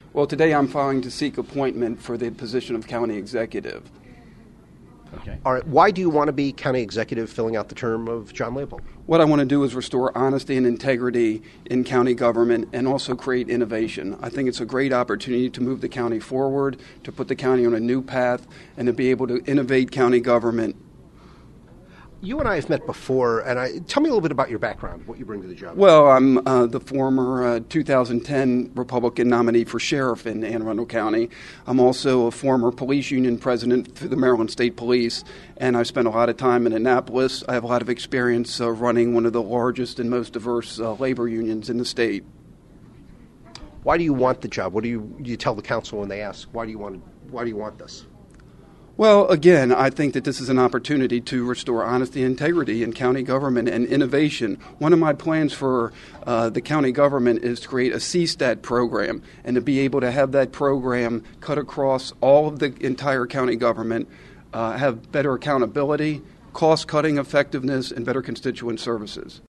Well, today I'm filing to seek appointment for the position of county executive. Okay. All right. Why do you want to be county executive filling out the term of John Leopold? What I want to do is restore honesty and integrity in county government and also create innovation. I think it's a great opportunity to move the county forward, to put the county on a new path, and to be able to innovate county government. You and I have met before, and tell me a little bit about your background, what you bring to the job. Well, I'm the former 2010 Republican nominee for sheriff in Anne Arundel County. I'm also a former police union president for the Maryland State Police, and I've spent a lot of time in Annapolis. I have a lot of experience running one of the largest and most diverse labor unions in the state. Why do you want the job? What do you tell the council when they ask, why do you want this? Well, again, I think that this is an opportunity to restore honesty and integrity in county government and innovation. One of my plans for the county government is to create a CSTAT program and to be able to have that program cut across all of the entire county government, have better accountability, cost-cutting effectiveness, and better constituent services.